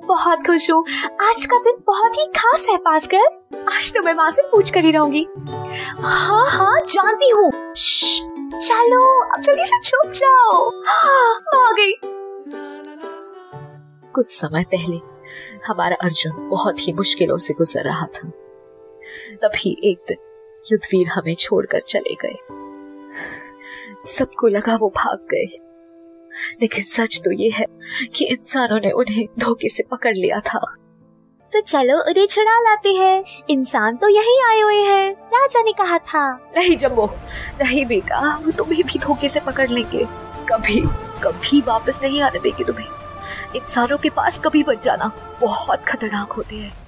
बहुत खुश हूँ। आज का दिन बहुत ही खास है भास्कर। आज तो मैं माँ से पूछ कर ही रहूंगी। हाँ हाँ जानती हूँ। चलो अब जल्दी से छुप जाओ। हाँ, आ गई। कुछ समय पहले हमारा अर्जुन बहुत ही मुश्किलों से गुजर रहा था। तभी एक दिन युद्धवीर हमें छोड़कर चले गए। सबको लगा वो भाग गए, लेकिन सच तो ये है कि इंसानों ने उन्हें धोखे से पकड़ लिया था। तो चलो उन्हें छुड़ा लाते हैं। इंसान तो यही आए हुए हैं, राजा ने कहा था। नहीं जम्बो, नहीं बेटा, वो तुम्हें भी धोखे से पकड़ लेंगे। कभी कभी वापस नहीं आने देंगे तुम्हें। इंसानों के पास कभी मत जाना, बहुत खतरनाक होते हैं।